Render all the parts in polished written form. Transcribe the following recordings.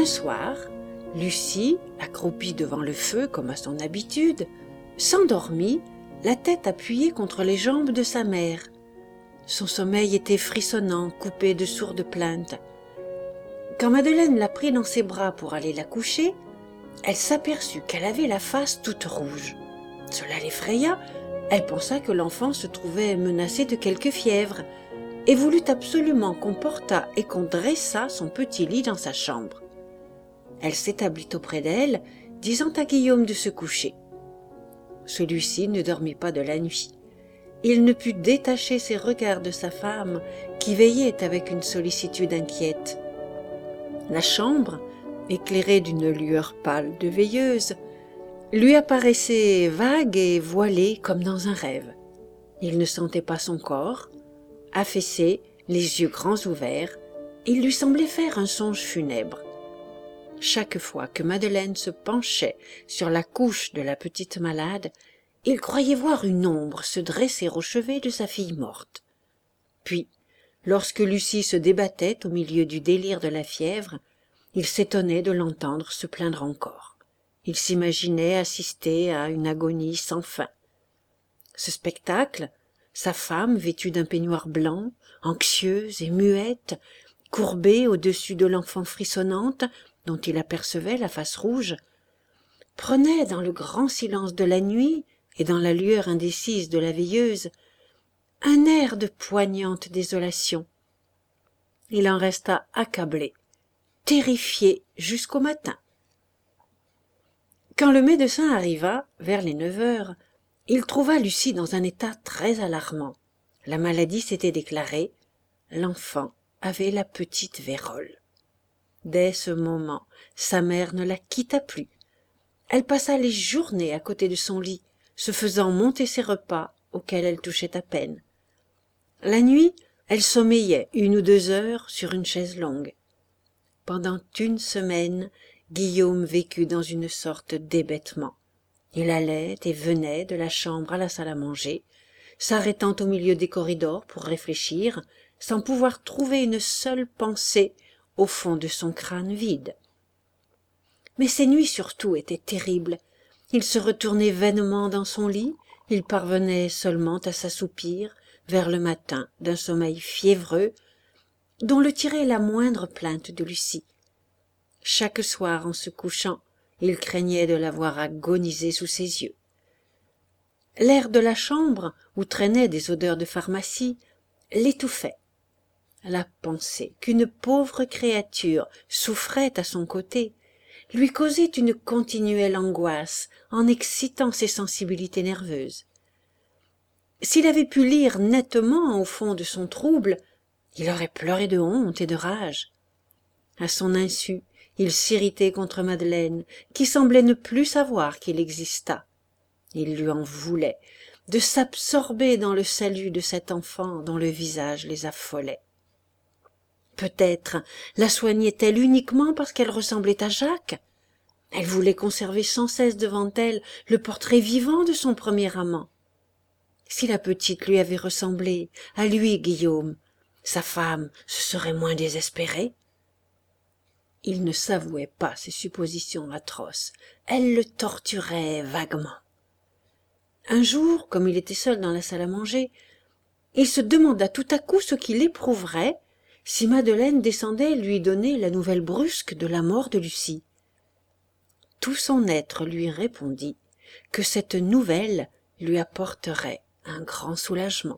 Un soir, Lucie, accroupie devant le feu comme à son habitude, s'endormit, la tête appuyée contre les jambes de sa mère. Son sommeil était frissonnant, coupé de sourdes plaintes. Quand Madeleine la prit dans ses bras pour aller la coucher, elle s'aperçut qu'elle avait la face toute rouge. Cela l'effraya, elle pensa que l'enfant se trouvait menacé de quelque fièvre et voulut absolument qu'on portât et qu'on dressât son petit lit dans sa chambre. Elle s'établit auprès d'elle, disant à Guillaume de se coucher. Celui-ci ne dormit pas de la nuit. Il ne put détacher ses regards de sa femme, qui veillait avec une sollicitude inquiète. La chambre, éclairée d'une lueur pâle de veilleuse, lui apparaissait vague et voilée comme dans un rêve. Il ne sentait pas son corps. Affaissé, les yeux grands ouverts, il lui semblait faire un songe funèbre. Chaque fois que Madeleine se penchait sur la couche de la petite malade, il croyait voir une ombre se dresser au chevet de sa fille morte. Puis, lorsque Lucie se débattait au milieu du délire de la fièvre, il s'étonnait de l'entendre se plaindre encore. Il s'imaginait assister à une agonie sans fin. Ce spectacle, sa femme vêtue d'un peignoir blanc, anxieuse et muette, courbée au-dessus de l'enfant frissonnante, dont il apercevait la face rouge, prenait dans le grand silence de la nuit et dans la lueur indécise de la veilleuse un air de poignante désolation. Il en resta accablé, terrifié jusqu'au matin. Quand le médecin arriva, vers les 9 heures, il trouva Lucie dans un état très alarmant. La maladie s'était déclarée, l'enfant avait la petite vérole. Dès ce moment, sa mère ne la quitta plus. Elle passa les journées à côté de son lit, se faisant monter ses repas auxquels elle touchait à peine. La nuit, elle sommeillait 1 ou 2 heures sur une chaise longue. Pendant une semaine, Guillaume vécut dans une sorte d'hébétement. Il allait et venait de la chambre à la salle à manger, s'arrêtant au milieu des corridors pour réfléchir, sans pouvoir trouver une seule pensée au fond de son crâne vide. Mais ces nuits surtout étaient terribles. Il se retournait vainement dans son lit, il parvenait seulement à s'assoupir vers le matin d'un sommeil fiévreux dont le tirait la moindre plainte de Lucie. Chaque soir en se couchant, il craignait de la voir agoniser sous ses yeux. L'air de la chambre, où traînaient des odeurs de pharmacie, l'étouffait. La pensée qu'une pauvre créature souffrait à son côté lui causait une continuelle angoisse en excitant ses sensibilités nerveuses. S'il avait pu lire nettement au fond de son trouble, il aurait pleuré de honte et de rage. À son insu, il s'irritait contre Madeleine, qui semblait ne plus savoir qu'il existât. Il lui en voulait de s'absorber dans le salut de cet enfant dont le visage les affolait. Peut-être la soignait-elle uniquement parce qu'elle ressemblait à Jacques. Elle voulait conserver sans cesse devant elle le portrait vivant de son premier amant. Si la petite lui avait ressemblé, à lui, Guillaume, sa femme se serait moins désespérée. Il ne s'avouait pas ces suppositions atroces. Elles le torturaient vaguement. Un jour, comme il était seul dans la salle à manger, il se demanda tout à coup ce qu'il éprouverait si Madeleine descendait lui donner la nouvelle brusque de la mort de Lucie. Tout son être lui répondit que cette nouvelle lui apporterait un grand soulagement.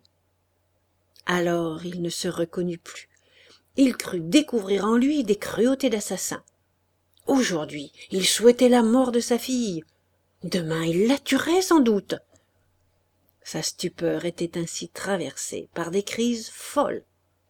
Alors il ne se reconnut plus. Il crut découvrir en lui des cruautés d'assassin. Aujourd'hui, il souhaitait la mort de sa fille. Demain, il la tuerait sans doute. Sa stupeur était ainsi traversée par des crises folles.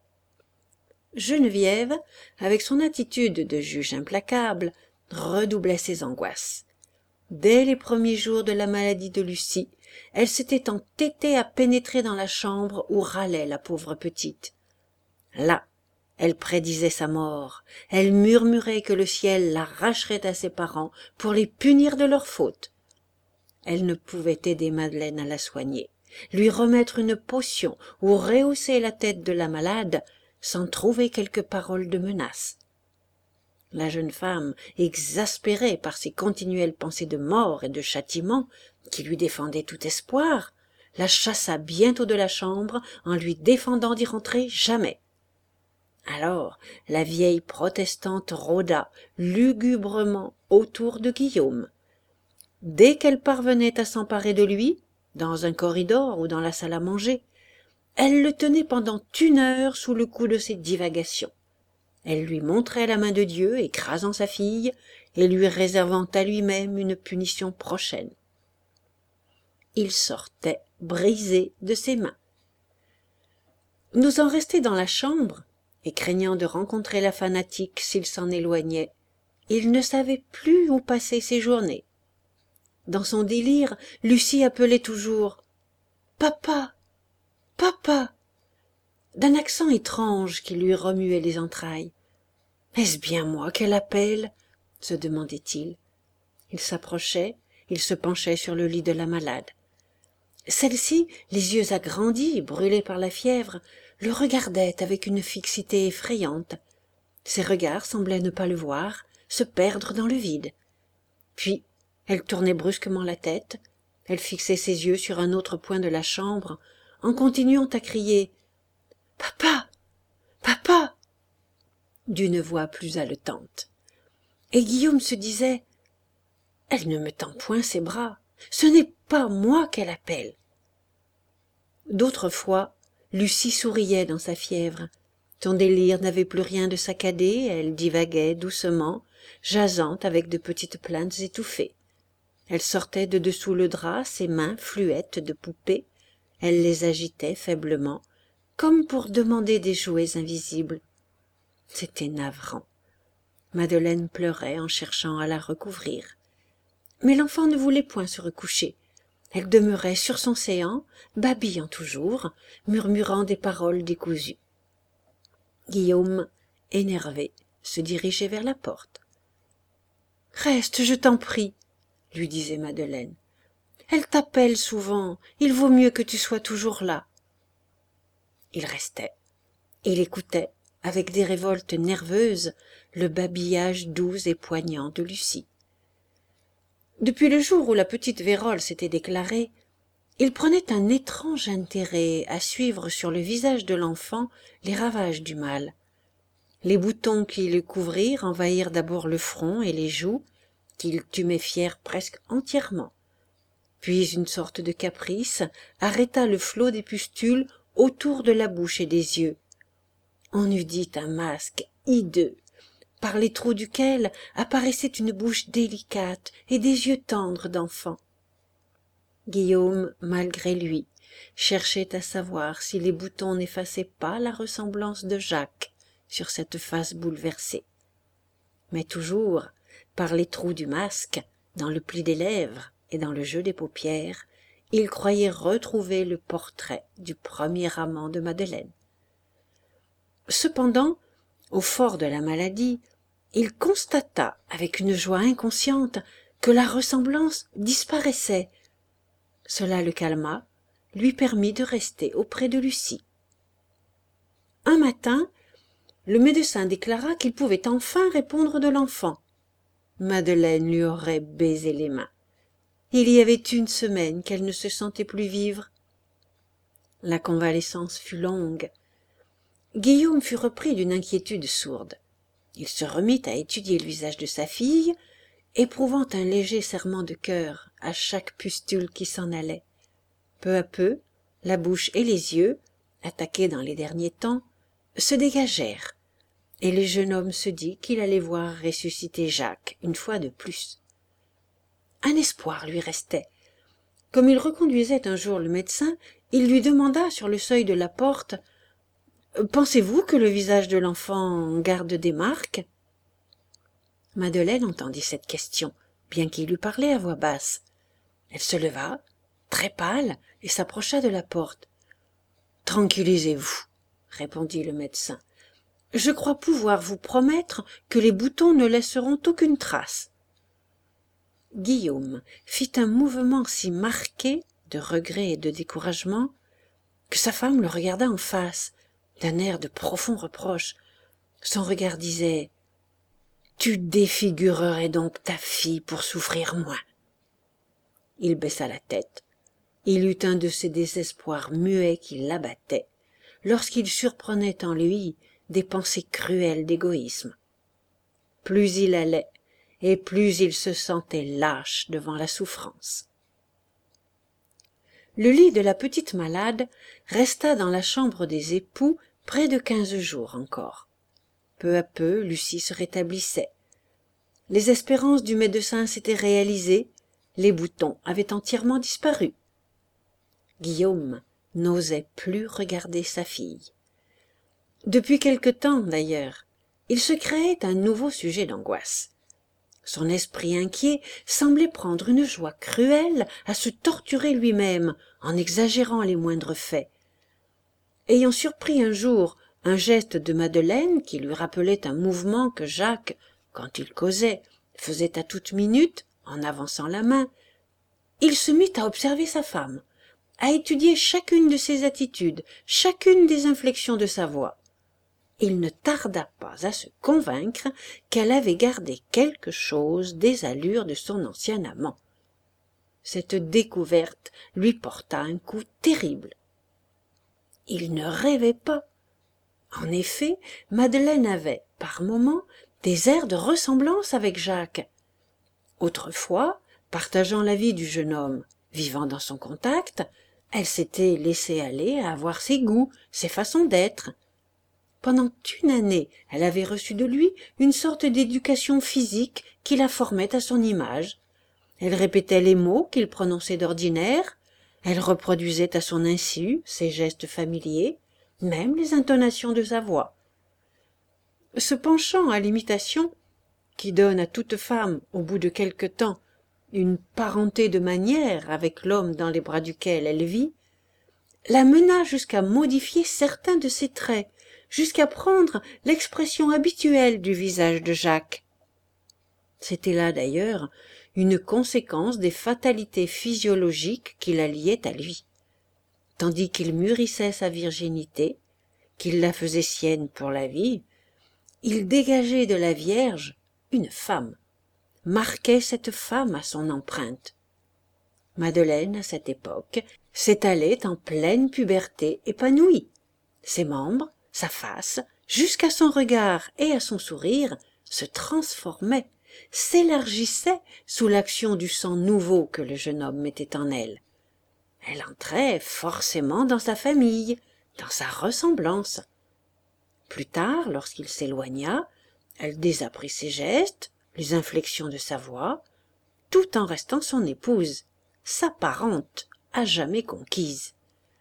Geneviève, avec son attitude de juge implacable, redoublait ses angoisses. Dès les premiers jours de la maladie de Lucie, elle s'était entêtée à pénétrer dans la chambre où râlait la pauvre petite. Là, elle prédisait sa mort, elle murmurait que le ciel l'arracherait à ses parents pour les punir de leurs fautes. Elle ne pouvait aider Madeleine à la soigner, lui remettre une potion ou rehausser la tête de la malade sans trouver quelque parole de menace. La jeune femme, exaspérée par ces continuelles pensées de mort et de châtiment qui lui défendaient tout espoir, la chassa bientôt de la chambre en lui défendant d'y rentrer jamais. Alors la vieille protestante rôda lugubrement autour de Guillaume. Dès qu'elle parvenait à s'emparer de lui, dans un corridor ou dans la salle à manger, elle le tenait pendant 1 heure sous le coup de ses divagations. Elle lui montrait la main de Dieu écrasant sa fille et lui réservant à lui-même une punition prochaine. Il sortait brisé de ses mains. N'osant rester dans la chambre, et craignant de rencontrer la fanatique s'il s'en éloignait, il ne savait plus où passer ses journées. Dans son délire, Lucie appelait toujours « Papa, papa !» d'un accent étrange qui lui remuait les entrailles. « Est-ce bien moi qu'elle appelle ?» se demandait-il. Il s'approchait, il se penchait sur le lit de la malade. Celle-ci, les yeux agrandis, brûlés par la fièvre, le regardait avec une fixité effrayante. Ses regards semblaient ne pas le voir, se perdre dans le vide. Puis, elle tournait brusquement la tête, elle fixait ses yeux sur un autre point de la chambre, en continuant à crier « Papa, papa !» d'une voix plus haletante. Et Guillaume se disait « Elle ne me tend point ses bras, ce n'est pas moi qu'elle appelle. » D'autres fois, Lucie souriait dans sa fièvre. Son délire n'avait plus rien de saccadé, elle divaguait doucement, jasant avec de petites plaintes étouffées. Elle sortait de dessous le drap ses mains fluettes de poupée, elle les agitait faiblement, comme pour demander des jouets invisibles. C'était navrant. Madeleine pleurait en cherchant à la recouvrir. Mais l'enfant ne voulait point se recoucher. Elle demeurait sur son séant, babillant toujours, murmurant des paroles décousues. Guillaume, énervé, se dirigeait vers la porte. « Reste, je t'en prie, » lui disait Madeleine. « Elle t'appelle souvent, il vaut mieux que tu sois toujours là. » Il restait. Il écoutait, avec des révoltes nerveuses, le babillage doux et poignant de Lucie. Depuis le jour où la petite vérole s'était déclarée, il prenait un étrange intérêt à suivre sur le visage de l'enfant les ravages du mal. Les boutons qui le couvrirent envahirent d'abord le front et les joues, qu'ils tuméfièrent presque entièrement. Puis une sorte de caprice arrêta le flot des pustules autour de la bouche et des yeux. On eût dit un masque hideux, par les trous duquel apparaissait une bouche délicate et des yeux tendres d'enfant. Guillaume, malgré lui, cherchait à savoir si les boutons n'effaçaient pas la ressemblance de Jacques sur cette face bouleversée. Mais toujours, par les trous du masque, dans le pli des lèvres et dans le jeu des paupières, il croyait retrouver le portrait du premier amant de Madeleine. Cependant, au fort de la maladie, il constata avec une joie inconsciente que la ressemblance disparaissait. Cela le calma, lui permit de rester auprès de Lucie. Un matin, le médecin déclara qu'il pouvait enfin répondre de l'enfant. Madeleine lui aurait baisé les mains. Il y avait 1 semaine qu'elle ne se sentait plus vivre. La convalescence fut longue. Guillaume fut repris d'une inquiétude sourde. Il se remit à étudier le visage de sa fille, éprouvant un léger serrement de cœur à chaque pustule qui s'en allait. Peu à peu, la bouche et les yeux, attaqués dans les derniers temps, se dégagèrent, et le jeune homme se dit qu'il allait voir ressusciter Jacques une fois de plus. Un espoir lui restait. Comme il reconduisait un jour le médecin, il lui demanda sur le seuil de la porte « Pensez-vous que le visage de l'enfant garde des marques ?» Madeleine entendit cette question, bien qu'il eût parlé à voix basse. Elle se leva, très pâle, et s'approcha de la porte. « Tranquillisez-vous, » répondit le médecin. « Je crois pouvoir vous promettre que les boutons ne laisseront aucune trace. » Guillaume fit un mouvement si marqué de regret et de découragement que sa femme le regarda en face, d'un air de profond reproche. Son regard disait Tu défigurerais donc ta fille pour souffrir moins. » Il baissa la tête. Il eut un de ces désespoirs muets qui l'abattaient, lorsqu'il surprenait en lui des pensées cruelles d'égoïsme. Plus il allait, et plus il se sentait lâche devant la souffrance. Le lit de la petite malade resta dans la chambre des époux près de 15 jours encore. Peu à peu, Lucie se rétablissait. Les espérances du médecin s'étaient réalisées, les boutons avaient entièrement disparu. Guillaume n'osait plus regarder sa fille. Depuis quelque temps, d'ailleurs, il se créait un nouveau sujet d'angoisse. Son esprit inquiet semblait prendre une joie cruelle à se torturer lui-même en exagérant les moindres faits. Ayant surpris un jour un geste de Madeleine qui lui rappelait un mouvement que Jacques, quand il causait, faisait à toute minute en avançant la main, il se mit à observer sa femme, à étudier chacune de ses attitudes, chacune des inflexions de sa voix. Il ne tarda pas à se convaincre qu'elle avait gardé quelque chose des allures de son ancien amant. Cette découverte lui porta un coup terrible. Il ne rêvait pas. En effet, Madeleine avait, par moments, des airs de ressemblance avec Jacques. Autrefois, partageant la vie du jeune homme, vivant dans son contact, elle s'était laissée aller à avoir ses goûts, ses façons d'être. Pendant une année, elle avait reçu de lui une sorte d'éducation physique qui la formait à son image. Elle répétait les mots qu'il prononçait d'ordinaire, elle reproduisait à son insu ses gestes familiers, même les intonations de sa voix. Ce penchant à l'imitation, qui donne à toute femme, au bout de quelque temps, une parenté de manières avec l'homme dans les bras duquel elle vit, la mena jusqu'à modifier certains de ses traits, jusqu'à prendre l'expression habituelle du visage de Jacques. C'était là d'ailleurs une conséquence des fatalités physiologiques qui la liaient à lui. Tandis qu'il mûrissait sa virginité, qu'il la faisait sienne pour la vie, il dégageait de la Vierge une femme, marquait cette femme à son empreinte. Madeleine, à cette époque, s'étalait en pleine puberté épanouie. Ses membres, sa face, jusqu'à son regard et à son sourire, se transformaient, s'élargissaient sous l'action du sang nouveau que le jeune homme mettait en elle. Elle entrait forcément dans sa famille, dans sa ressemblance. Plus tard, lorsqu'il s'éloigna, elle désapprit ses gestes, les inflexions de sa voix, tout en restant son épouse, sa parente, à jamais conquise.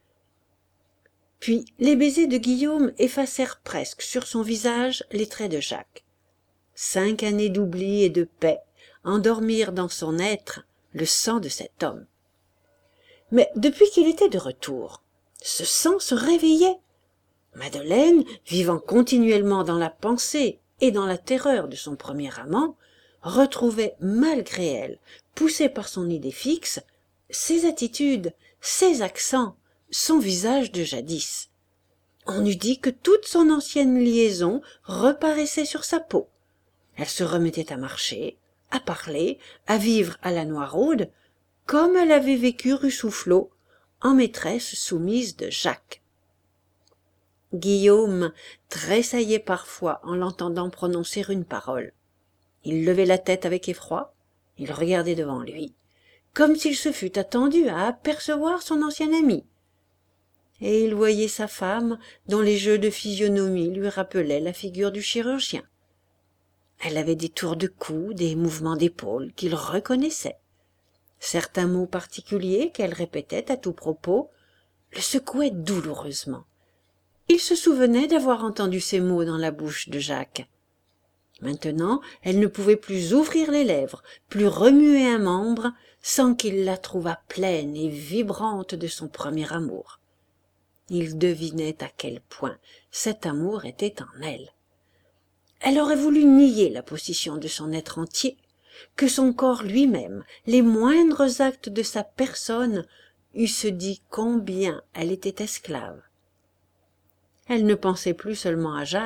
Puis les baisers de Guillaume effacèrent presque sur son visage les traits de Jacques. 5 années d'oubli et de paix endormirent dans son être le sang de cet homme. Mais depuis qu'il était de retour, ce sang se réveillait. Madeleine, vivant continuellement dans la pensée et dans la terreur de son premier amant, retrouvait malgré elle, poussée par son idée fixe, ses attitudes, ses accents, son visage de jadis. On eût dit que toute son ancienne liaison reparaissait sur sa peau. Elle se remettait à marcher, à parler, à vivre à la Noiraude, comme elle avait vécu rue Soufflot, en maîtresse soumise de Jacques. Guillaume tressaillait parfois en l'entendant prononcer une parole. Il levait la tête avec effroi, il regardait devant lui, comme s'il se fût attendu à apercevoir son ancien ami. Et il voyait sa femme dont les jeux de physionomie lui rappelaient la figure du chirurgien. Elle avait des tours de cou, des mouvements d'épaules qu'il reconnaissait. Certains mots particuliers qu'elle répétait à tout propos le secouaient douloureusement. Il se souvenait d'avoir entendu ces mots dans la bouche de Jacques. Maintenant, elle ne pouvait plus ouvrir les lèvres, plus remuer un membre, sans qu'il la trouvât pleine et vibrante de son premier amour. Il devinait à quel point cet amour était en elle. Elle aurait voulu nier la possession de son être entier, que son corps lui-même, les moindres actes de sa personne, eussent dit combien elle était esclave. Elle ne pensait plus seulement à Jacques,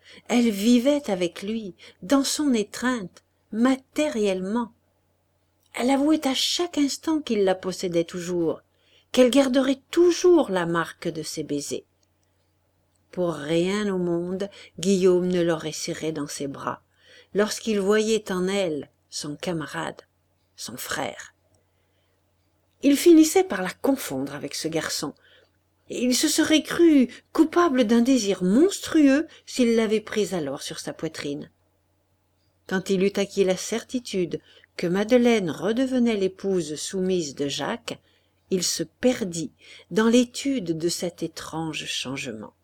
Elle vivait avec lui, dans son étreinte, matériellement. Elle avouait à chaque instant qu'il la possédait toujours, qu'elle garderait toujours la marque de ses baisers. Pour rien au monde, Guillaume ne l'aurait serrée dans ses bras, lorsqu'il voyait en elle son camarade, son frère. Il finissait par la confondre avec ce garçon, et il se serait cru coupable d'un désir monstrueux s'il l'avait prise alors sur sa poitrine. Quand il eut acquis la certitude que Madeleine redevenait l'épouse soumise de Jacques, il se perdit dans l'étude de cet étrange changement.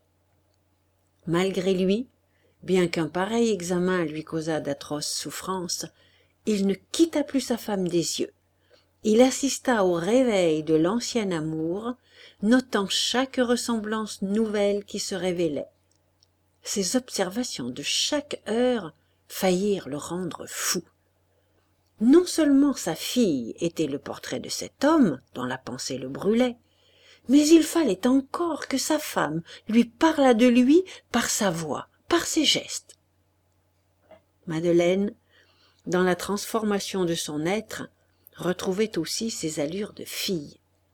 Malgré lui, bien qu'un pareil examen lui causât d'atroces souffrances, il ne quitta plus sa femme des yeux. Il assista au réveil de l'ancien amour, notant chaque ressemblance nouvelle qui se révélait. Ses observations de chaque heure faillirent le rendre fou. Non seulement sa fille était le portrait de cet homme dont la pensée le brûlait, mais il fallait encore que sa femme lui parlât de lui par sa voix, par ses gestes. Madeleine, dans la transformation de son être, retrouvait aussi ses allures de fille.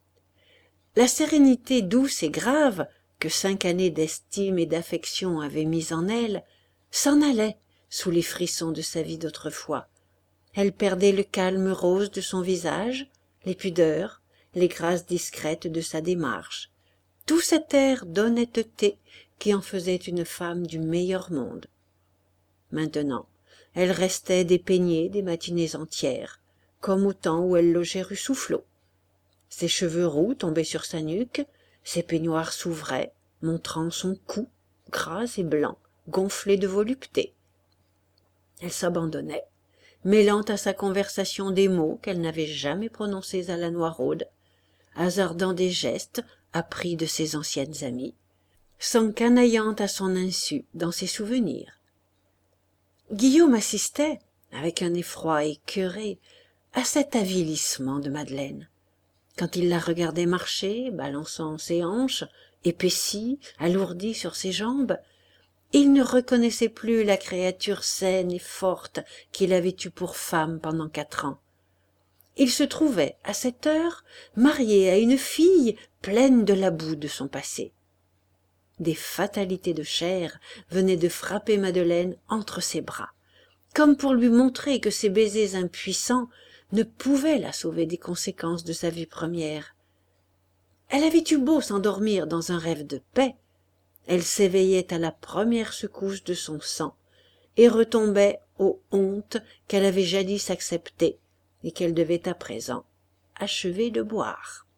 La sérénité douce et grave que 5 années d'estime et d'affection avaient mise en elle s'en allait sous les frissons de sa vie d'autrefois. Elle perdait le calme rose de son visage, les pudeurs, les grâces discrètes de sa démarche, tout cet air d'honnêteté qui en faisait une femme du meilleur monde. Maintenant, elle restait dépeignée des matinées entières, comme au temps où elle logeait rue Soufflot. Ses cheveux roux tombaient sur sa nuque, ses peignoirs s'ouvraient, montrant son cou, gras et blanc, gonflé de volupté. Elle s'abandonnait, mêlant à sa conversation des mots qu'elle n'avait jamais prononcés à la Noiraude, hasardant des gestes appris de ses anciennes amies, s'encanaillant à son insu dans ses souvenirs. Guillaume assistait, avec un effroi écœuré, à cet avilissement de Madeleine. Quand il la regardait marcher, balançant ses hanches, épaissie, alourdie sur ses jambes, il ne reconnaissait plus la créature saine et forte qu'il avait eue pour femme pendant 4 ans. Il se trouvait, à cette heure, marié à une fille pleine de la boue de son passé. Des fatalités de chair venaient de frapper Madeleine entre ses bras, comme pour lui montrer que ses baisers impuissants ne pouvaient la sauver des conséquences de sa vie première. Elle avait eu beau s'endormir dans un rêve de paix, elle s'éveillait à la première secousse de son sang et retombait aux hontes qu'elle avait jadis acceptées et qu'elle devait à présent achever de boire.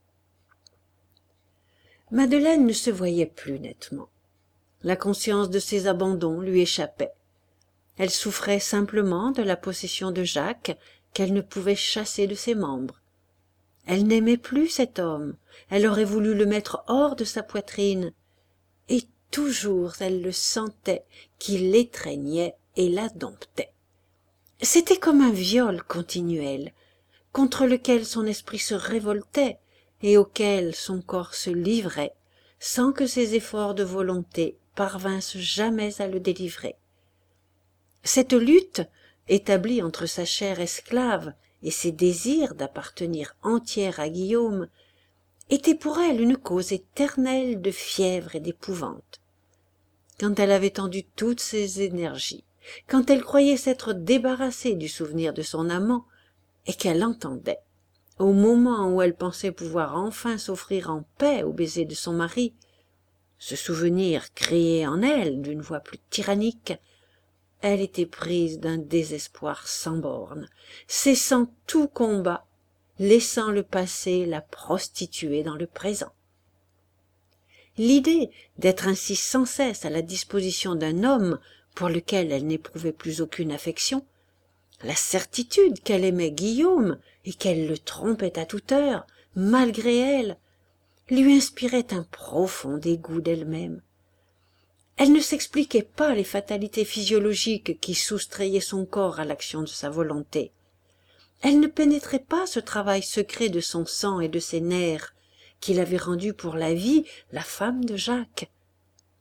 Madeleine ne se voyait plus nettement. La conscience de ses abandons lui échappait. Elle souffrait simplement de la possession de Jacques qu'elle ne pouvait chasser de ses membres. Elle n'aimait plus cet homme, elle aurait voulu le mettre hors de sa poitrine, et toujours elle le sentait qui l'étreignait et la domptait. C'était comme un viol continuel, contre lequel son esprit se révoltait et auquel son corps se livrait, sans que ses efforts de volonté parvinssent jamais à le délivrer. Cette lutte, établie entre sa chair esclave et ses désirs d'appartenir entière à Guillaume, était pour elle une cause éternelle de fièvre et d'épouvante. Quand elle avait tendu toutes ses énergies, quand elle croyait s'être débarrassée du souvenir de son amant, et qu'elle entendait, au moment où elle pensait pouvoir enfin s'offrir en paix au baiser de son mari, ce souvenir criait en elle d'une voix plus tyrannique, elle était prise d'un désespoir sans bornes, cessant tout combat, laissant le passé la prostituer dans le présent. L'idée d'être ainsi sans cesse à la disposition d'un homme pour lequel elle n'éprouvait plus aucune affection, la certitude qu'elle aimait Guillaume et qu'elle le trompait à toute heure, malgré elle, lui inspirait un profond dégoût d'elle-même. Elle ne s'expliquait pas les fatalités physiologiques qui soustrayaient son corps à l'action de sa volonté. Elle ne pénétrait pas ce travail secret de son sang et de ses nerfs qui l'avait rendue pour la vie la femme de Jacques.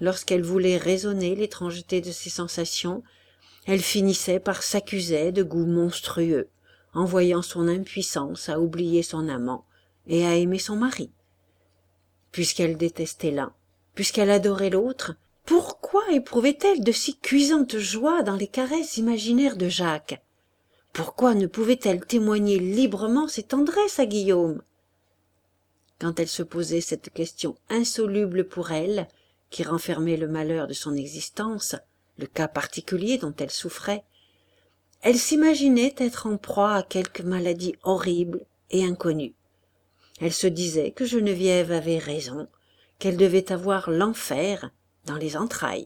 Lorsqu'elle voulait raisonner l'étrangeté de ses sensations, elle finissait par s'accuser de goût monstrueux, en voyant son impuissance à oublier son amant et à aimer son mari. Puisqu'elle détestait l'un, puisqu'elle adorait l'autre, pourquoi éprouvait-elle de si cuisantes joies dans les caresses imaginaires de Jacques? Pourquoi ne pouvait-elle témoigner librement ses tendresses à Guillaume? Quand elle se posait cette question insoluble pour elle, qui renfermait le malheur de son existence, le cas particulier dont elle souffrait, elle s'imaginait être en proie à quelque maladie horrible et inconnue. Elle se disait que Geneviève avait raison, qu'elle devait avoir l'enfer dans les entrailles.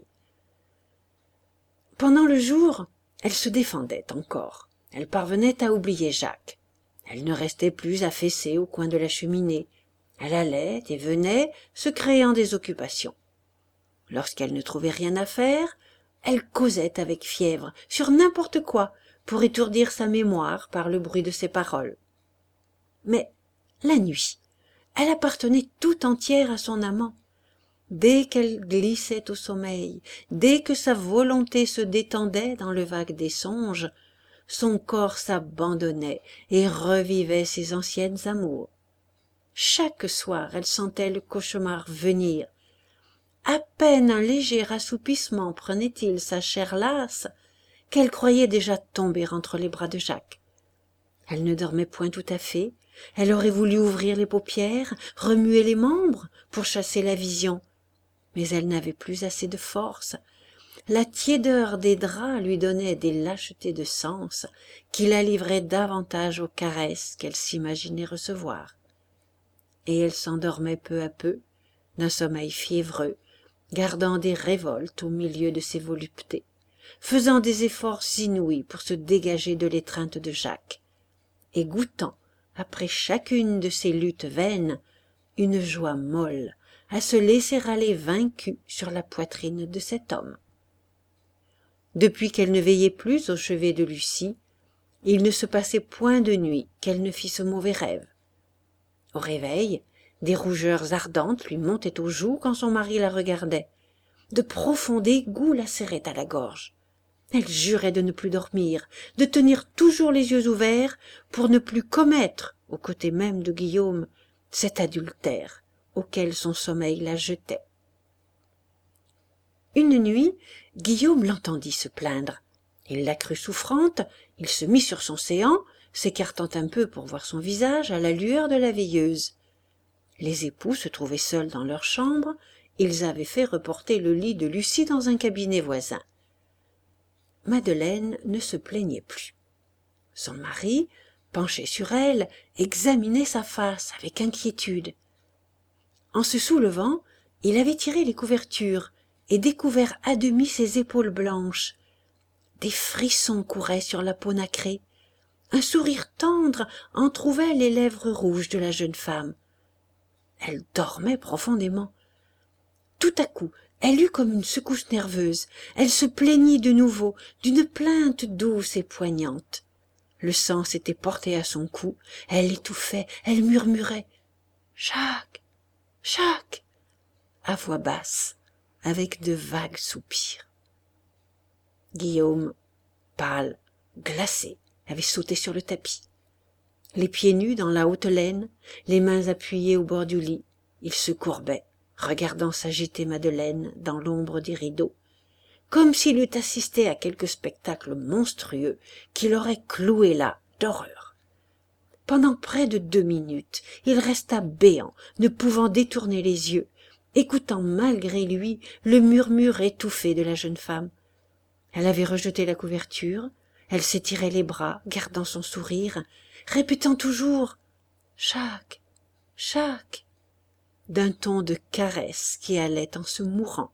Pendant le jour, elle se défendait encore. Elle parvenait à oublier Jacques. Elle ne restait plus affaissée au coin de la cheminée. Elle allait et venait, se créant des occupations. Lorsqu'elle ne trouvait rien à faire, elle causait avec fièvre sur n'importe quoi pour étourdir sa mémoire par le bruit de ses paroles. Mais la nuit, elle appartenait tout entière à son amant. Dès qu'elle glissait au sommeil, dès que sa volonté se détendait dans le vague des songes, son corps s'abandonnait et revivait ses anciennes amours. Chaque soir, elle sentait le cauchemar venir. À peine un léger assoupissement prenait-il sa chair lasse, qu'elle croyait déjà tomber entre les bras de Jacques. Elle ne dormait point tout à fait, elle aurait voulu ouvrir les paupières, remuer les membres pour chasser la vision, mais elle n'avait plus assez de force. La tiédeur des draps lui donnait des lâchetés de sens qui la livraient davantage aux caresses qu'elle s'imaginait recevoir. Et elle s'endormait peu à peu, d'un sommeil fiévreux, gardant des révoltes au milieu de ses voluptés, faisant des efforts inouïs pour se dégager de l'étreinte de Jacques, et goûtant, après chacune de ces luttes vaines, une joie molle à se laisser aller vaincue sur la poitrine de cet homme. Depuis qu'elle ne veillait plus au chevet de Lucie, il ne se passait point de nuit qu'elle ne fît ce mauvais rêve. Au réveil, des rougeurs ardentes lui montaient aux joues quand son mari la regardait. De profonds dégoûts la serraient à la gorge. Elle jurait de ne plus dormir, de tenir toujours les yeux ouverts pour ne plus commettre, aux côtés même de Guillaume, cet adultère auquel son sommeil la jetait. Une nuit, Guillaume l'entendit se plaindre. Il la crut souffrante, il se mit sur son séant, s'écartant un peu pour voir son visage à la lueur de la veilleuse. Les époux se trouvaient seuls dans leur chambre, ils avaient fait reporter le lit de Lucie dans un cabinet voisin. Madeleine ne se plaignait plus. Son mari, penché sur elle, examinait sa face avec inquiétude. En se soulevant, il avait tiré les couvertures et découvert à demi ses épaules blanches. Des frissons couraient sur la peau nacrée. Un sourire tendre entrouvait les lèvres rouges de la jeune femme. Elle dormait profondément. Tout à coup, elle eut comme une secousse nerveuse. Elle se plaignit de nouveau, d'une plainte douce et poignante. Le sang s'était porté à son cou. Elle étouffait, elle murmurait « Jacques, Jacques !» à voix basse, avec de vagues soupirs. Guillaume, pâle, glacé, avait sauté sur le tapis. Les pieds nus dans la haute laine, les mains appuyées au bord du lit, il se courbait, regardant s'agiter Madeleine dans l'ombre des rideaux, comme s'il eût assisté à quelque spectacle monstrueux qui l'aurait cloué là d'horreur. Pendant près de 2 minutes, il resta béant, ne pouvant détourner les yeux, écoutant malgré lui le murmure étouffé de la jeune femme. Elle avait rejeté la couverture, elle s'étirait les bras, gardant son sourire, répétant toujours « Jacques, Jacques !» d'un ton de caresse qui allait en se mourant.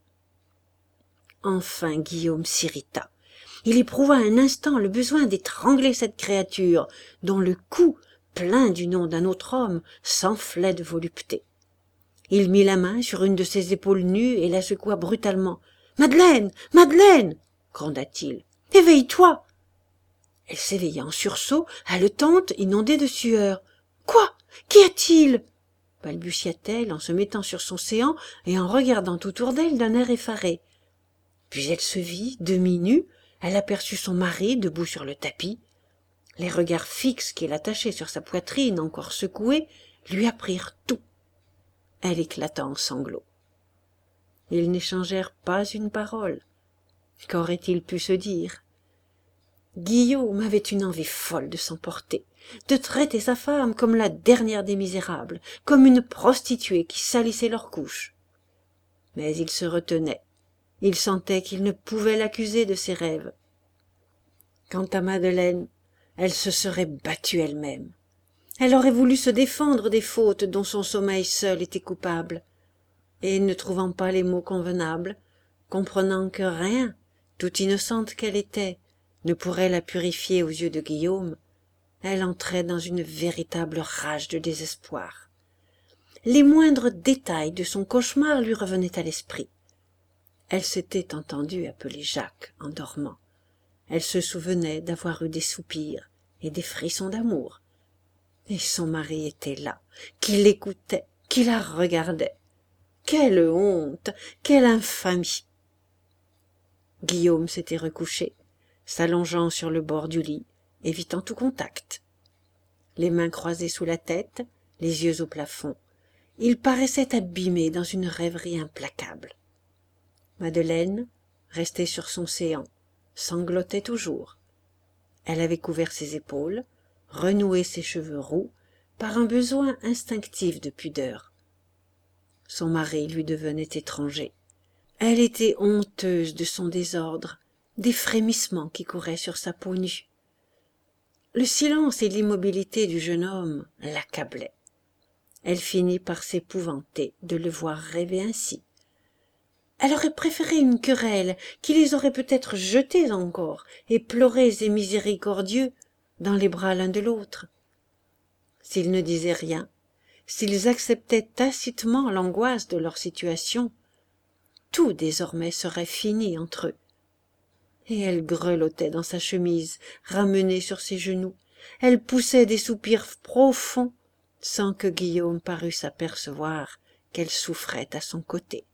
Enfin Guillaume s'irrita. Il éprouva un instant le besoin d'étrangler cette créature, dont le cou, plein du nom d'un autre homme, s'enflait de volupté. Il mit la main sur une de ses épaules nues et la secoua brutalement. « Madeleine, Madeleine !» gronda-t-il. « Éveille-toi !» Elle s'éveilla en sursaut, haletante, inondée de sueur. « Quoi? Qu'y a-t-il » balbutia-t-elle en se mettant sur son séant et en regardant autour d'elle d'un air effaré. Puis elle se vit, demi-nue, elle aperçut son mari debout sur le tapis. Les regards fixes qu'il attachait sur sa poitrine encore secouée lui apprirent tout. Elle éclata en sanglots. Ils n'échangèrent pas une parole. Qu'aurait-il pu se dire? Guillaume avait une envie folle de s'emporter, de traiter sa femme comme la dernière des misérables, comme une prostituée qui salissait leur couche. Mais il se retenait. Il sentait qu'il ne pouvait l'accuser de ses rêves. Quant à Madeleine, elle se serait battue elle-même. Elle aurait voulu se défendre des fautes dont son sommeil seul était coupable. Et ne trouvant pas les mots convenables, comprenant que rien, toute innocente qu'elle était, ne pourrait la purifier aux yeux de Guillaume, elle entrait dans une véritable rage de désespoir. Les moindres détails de son cauchemar lui revenaient à l'esprit. Elle s'était entendue appeler Jacques en dormant. Elle se souvenait d'avoir eu des soupirs et des frissons d'amour. Et son mari était là, qui l'écoutait, qui la regardait. Quelle honte, quelle infamie! Guillaume s'était recouché, s'allongeant sur le bord du lit, évitant tout contact. Les mains croisées sous la tête, les yeux au plafond, il paraissait abîmé dans une rêverie implacable. Madeleine, restée sur son séant, sanglotait toujours. Elle avait couvert ses épaules, renoué ses cheveux roux, par un besoin instinctif de pudeur. Son mari lui devenait étranger. Elle était honteuse de son désordre, des frémissements qui couraient sur sa peau nue. Le silence et l'immobilité du jeune homme l'accablaient. Elle finit par s'épouvanter de le voir rêver ainsi. Elle aurait préféré une querelle qui les aurait peut-être jetés encore, éplorés et miséricordieux, dans les bras l'un de l'autre. S'ils ne disaient rien, s'ils acceptaient tacitement l'angoisse de leur situation, tout désormais serait fini entre eux. Et elle grelottait dans sa chemise, ramenée sur ses genoux. Elle poussait des soupirs profonds, sans que Guillaume parût s'apercevoir qu'elle souffrait à son côté.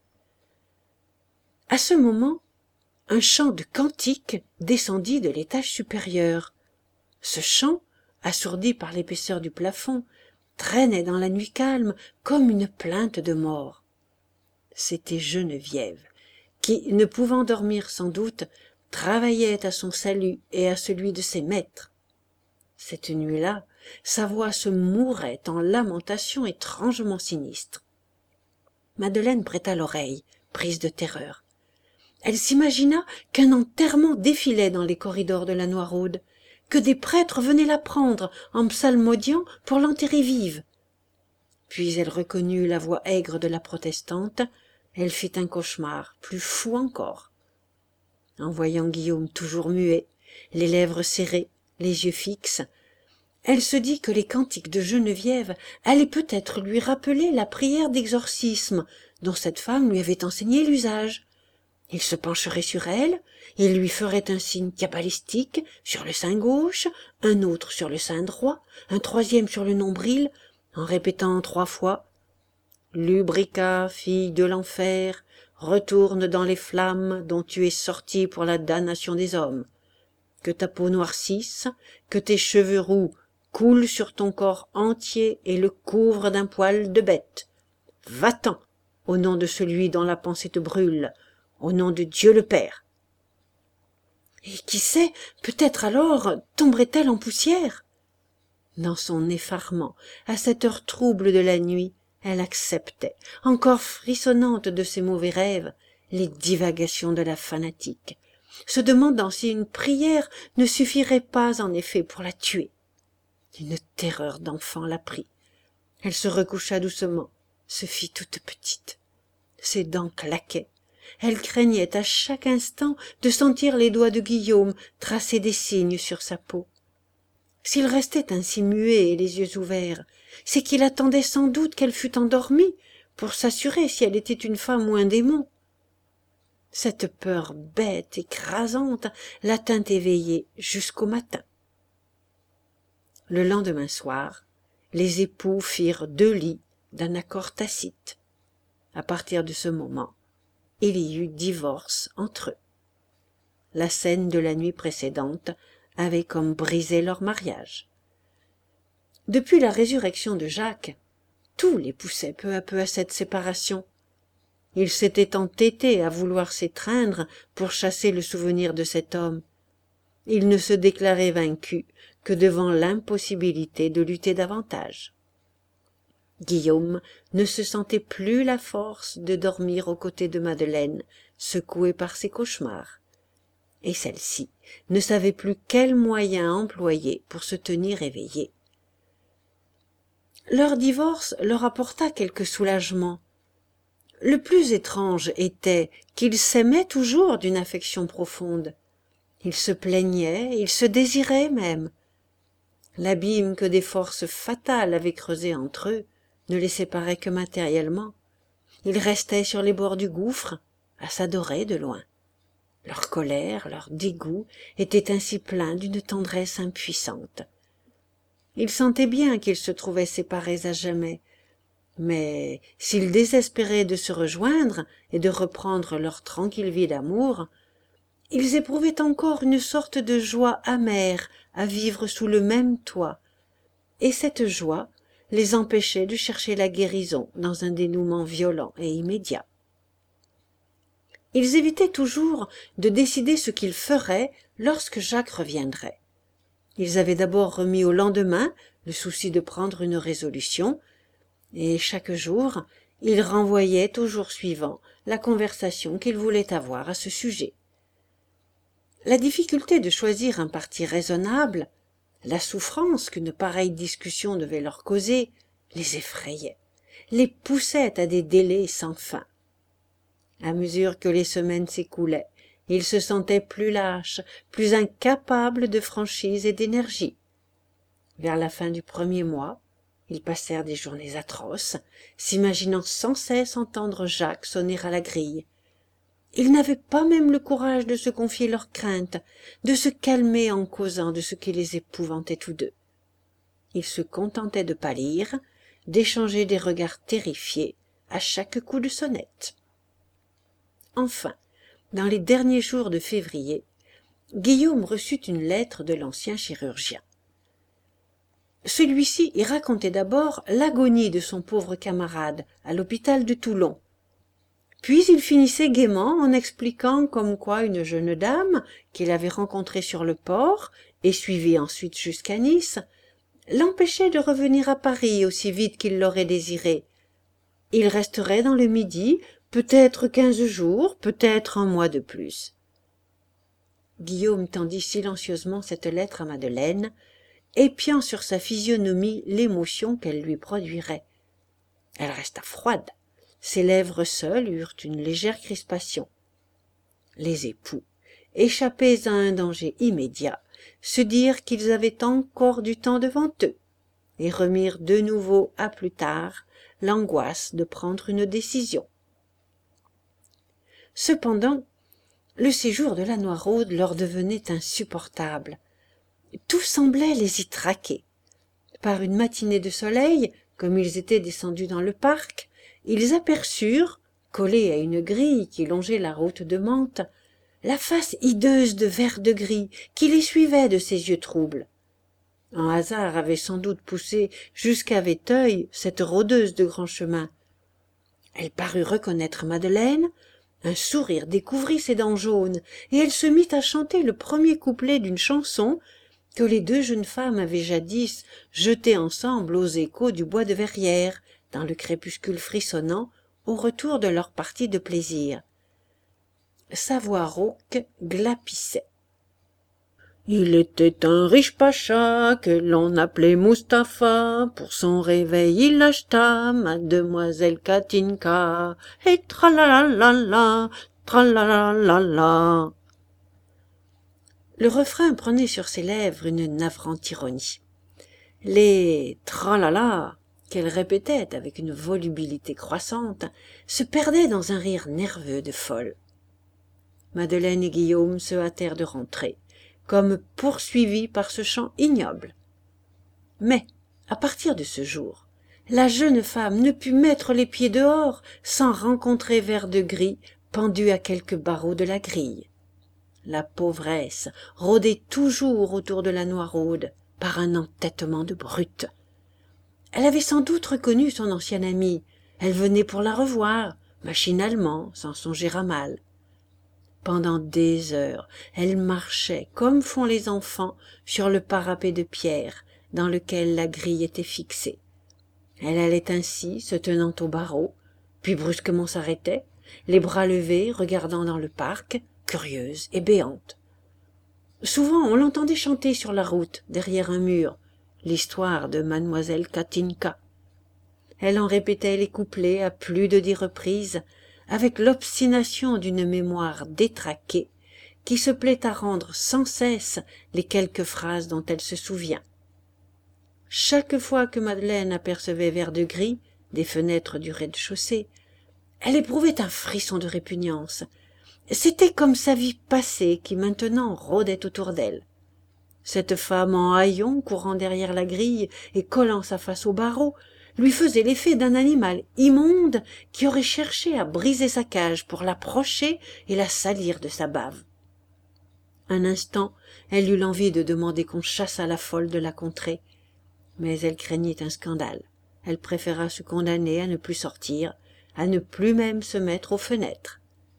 À ce moment, un chant de cantique descendit de l'étage supérieur. Ce chant, assourdi par l'épaisseur du plafond, traînait dans la nuit calme comme une plainte de mort. C'était Geneviève, qui, ne pouvant dormir sans doute, travaillait à son salut et à celui de ses maîtres. Cette nuit-là, sa voix se mourait en lamentations étrangement sinistres. Madeleine prêta l'oreille, prise de terreur. Elle s'imagina qu'un enterrement défilait dans les corridors de la Noiraude, que des prêtres venaient la prendre en psalmodiant pour l'enterrer vive. Puis elle reconnut la voix aigre de la protestante. Elle fit un cauchemar, plus fou encore. En voyant Guillaume toujours muet, les lèvres serrées, les yeux fixes, elle se dit que les cantiques de Geneviève allaient peut-être lui rappeler la prière d'exorcisme dont cette femme lui avait enseigné l'usage. Il se pencherait sur elle, il lui ferait un signe cabalistique sur le sein gauche, un autre sur le sein droit, un troisième sur le nombril, en répétant 3 fois « Lubrica, fille de l'enfer, retourne dans les flammes dont tu es sortie pour la damnation des hommes. Que ta peau noircisse, que tes cheveux roux coulent sur ton corps entier et le couvrent d'un poil de bête. Va-t'en, au nom de celui dont la pensée te brûle, au nom de Dieu le Père. » Et qui sait, peut-être alors tomberait-elle en poussière? Dans son effarement, à cette heure trouble de la nuit, elle acceptait, encore frissonnante de ses mauvais rêves, les divagations de la fanatique, se demandant si une prière ne suffirait pas en effet pour la tuer. Une terreur d'enfant la prit. Elle se recoucha doucement, se fit toute petite. Ses dents claquaient. Elle craignait à chaque instant de sentir les doigts de Guillaume tracer des signes sur sa peau. S'il restait ainsi muet et les yeux ouverts, c'est qu'il attendait sans doute qu'elle fût endormie pour s'assurer si elle était une femme ou un démon. Cette peur bête, écrasante, la tint éveillée jusqu'au matin. Le lendemain soir, les époux firent 2 lits d'un accord tacite. À partir de ce moment, il y eut divorce entre eux. La scène de la nuit précédente avait comme brisé leur mariage. Depuis la résurrection de Jacques, tout les poussait peu à peu à cette séparation. Ils s'étaient entêtés à vouloir s'étreindre pour chasser le souvenir de cet homme. Ils ne se déclaraient vaincus que devant l'impossibilité de lutter davantage. Guillaume ne se sentait plus la force de dormir aux côtés de Madeleine, secouée par ses cauchemars. Et celle-ci ne savait plus quel moyen employer pour se tenir éveillée. Leur divorce leur apporta quelque soulagement. Le plus étrange était qu'ils s'aimaient toujours d'une affection profonde. Ils se plaignaient, ils se désiraient même. L'abîme que des forces fatales avaient creusé entre eux ne les séparait que matériellement. Ils restaient sur les bords du gouffre, à s'adorer de loin. Leur colère, leur dégoût étaient ainsi pleins d'une tendresse impuissante. Ils sentaient bien qu'ils se trouvaient séparés à jamais, mais s'ils désespéraient de se rejoindre et de reprendre leur tranquille vie d'amour, ils éprouvaient encore une sorte de joie amère à vivre sous le même toit, et cette joie les empêchait de chercher la guérison dans un dénouement violent et immédiat. Ils évitaient toujours de décider ce qu'ils feraient lorsque Jacques reviendrait. Ils avaient d'abord remis au lendemain le souci de prendre une résolution, et chaque jour, ils renvoyaient au jour suivant la conversation qu'ils voulaient avoir à ce sujet. La difficulté de choisir un parti raisonnable, la souffrance qu'une pareille discussion devait leur causer, les effrayait, les poussait à des délais sans fin. À mesure que les semaines s'écoulaient, ils se sentaient plus lâches, plus incapables de franchise et d'énergie. Vers la fin du premier mois, ils passèrent des journées atroces, s'imaginant sans cesse entendre Jacques sonner à la grille. Ils n'avaient pas même le courage de se confier leurs craintes, de se calmer en causant de ce qui les épouvantait tous deux. Ils se contentaient de pâlir, d'échanger des regards terrifiés à chaque coup de sonnette. Enfin, dans les derniers jours de février, Guillaume reçut une lettre de l'ancien chirurgien. Celui-ci y racontait d'abord l'agonie de son pauvre camarade à l'hôpital de Toulon. Puis il finissait gaiement en expliquant comme quoi une jeune dame qu'il avait rencontrée sur le port et suivie ensuite jusqu'à Nice l'empêchait de revenir à Paris aussi vite qu'il l'aurait désiré. Il resterait dans le Midi peut-être 15 jours, peut-être un mois de plus. Guillaume tendit silencieusement cette lettre à Madeleine, épiant sur sa physionomie l'émotion qu'elle lui produirait. Elle resta froide. Ses lèvres seules eurent une légère crispation. Les époux, échappés à un danger immédiat, se dirent qu'ils avaient encore du temps devant eux, et remirent de nouveau à plus tard l'angoisse de prendre une décision. Cependant, le séjour de la Noiraude leur devenait insupportable. Tout semblait les y traquer. Par une matinée de soleil, comme ils étaient descendus dans le parc, ils aperçurent, collée à une grille qui longeait la route de Mantes, la face hideuse de Vert-de-Gris qui les suivait de ses yeux troubles. Un hasard avait sans doute poussé jusqu'à Véteuil cette rôdeuse de grand chemin. Elle parut reconnaître Madeleine, un sourire découvrit ses dents jaunes, et elle se mit à chanter le premier couplet d'une chanson que les deux jeunes femmes avaient jadis jetée ensemble aux échos du bois de Verrières, dans le crépuscule frissonnant, au retour de leur partie de plaisir. Sa voix rauque glapissait. Il était un riche pacha que l'on appelait Mustapha. Pour son réveil, il acheta mademoiselle Katinka. Et tralalalala, tralalalala. Le refrain prenait sur ses lèvres une navrante ironie. Les tralala qu'elle répétait avec une volubilité croissante se perdaient dans un rire nerveux de folle. Madeleine et Guillaume se hâtèrent de rentrer, comme poursuivis par ce chant ignoble. Mais, à partir de ce jour, la jeune femme ne put mettre les pieds dehors sans rencontrer Vert-de-Gris pendu à quelques barreaux de la grille. La pauvresse rôdait toujours autour de la Noiraude par un entêtement de brute. Elle avait sans doute reconnu son ancienne amie, elle venait pour la revoir, machinalement, sans songer à mal. Pendant des heures, elle marchait, comme font les enfants, sur le parapet de pierre dans lequel la grille était fixée. Elle allait ainsi, se tenant au barreau, puis brusquement s'arrêtait, les bras levés, regardant dans le parc, curieuse et béante. Souvent on l'entendait chanter sur la route, derrière un mur, l'histoire de mademoiselle Katinka. Elle en répétait les couplets à plus de 10 reprises, avec l'obstination d'une mémoire détraquée qui se plaît à rendre sans cesse les quelques phrases dont elle se souvient. Chaque fois que Madeleine apercevait Vert-de-Gris des fenêtres du rez-de-chaussée, elle éprouvait un frisson de répugnance. C'était comme sa vie passée qui maintenant rôdait autour d'elle. Cette femme en haillons courant derrière la grille et collant sa face au barreau lui faisait l'effet d'un animal immonde qui aurait cherché à briser sa cage pour l'approcher et la salir de sa bave. Un instant, elle eut l'envie de demander qu'on chassât la folle de la contrée, mais elle craignait un scandale. Elle préféra se condamner à ne plus sortir, à ne plus même se mettre aux fenêtres.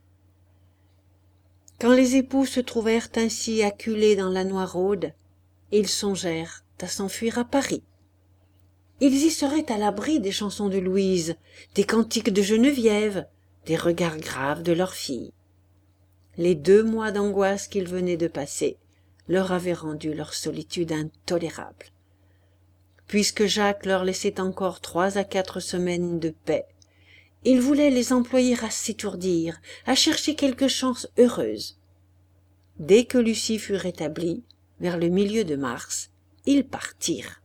Quand les époux se trouvèrent ainsi acculés dans la Noiraude, ils songèrent à s'enfuir à Paris. Ils y seraient à l'abri des chansons de Louise, des cantiques de Geneviève, des regards graves de leur fille. Les 2 mois d'angoisse qu'ils venaient de passer leur avaient rendu leur solitude intolérable. Puisque Jacques leur laissait encore 3 à 4 semaines de paix, ils voulaient les employer à s'étourdir, à chercher quelque chance heureuse. Dès que Lucie fut rétablie, vers le milieu de mars, ils partirent.